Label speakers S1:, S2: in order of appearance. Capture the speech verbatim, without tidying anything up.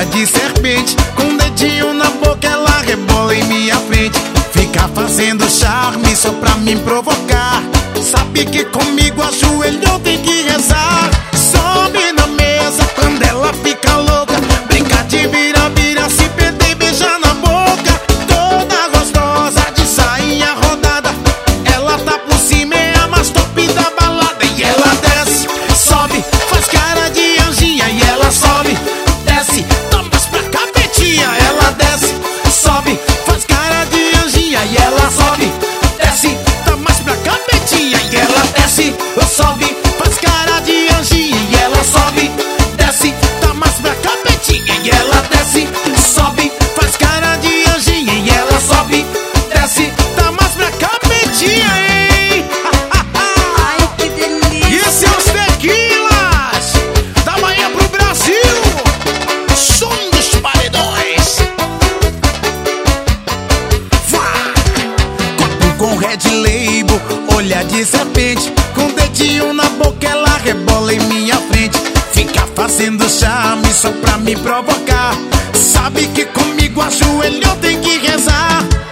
S1: olha de serpente, com um dedinho na boca ela rebola em minha frente. Fica fazendo charme só pra me provocar. Sabe que comigo ajoelhou tem que rezar. Sobe na mesa quando ela fica louca, brinca de vira-vira, se perder e beijar na boca. Toda gostosa de sainha rodada, ela tá por cima, é a mais top da balada. E ela desce, sobe, faz cara de anjinha. E ela sobe, desce, toma pra capetinha. Ela desce, sobe, faz cara de anjinha. E ela sobe, desce, tá mais pra capetinha. E ela desce, sobe, faz cara de anjinha. E ela sobe, desce, tá mais pra capetinha. E ela desce, sobe, faz cara de anjinha. E ela sobe, desce, tá mais pra capetinha, hein?
S2: Ai, que delícia!
S1: E esses são os tequilas da Bahia pro Brasil. Som dos paredões. Vá! Copo com Red Label, olha de serpente, com o dedinho na boca ela rebola em minha frente. Fica fazendo charme só pra me provocar. Sabe que comigo ajoelhou tem que rezar.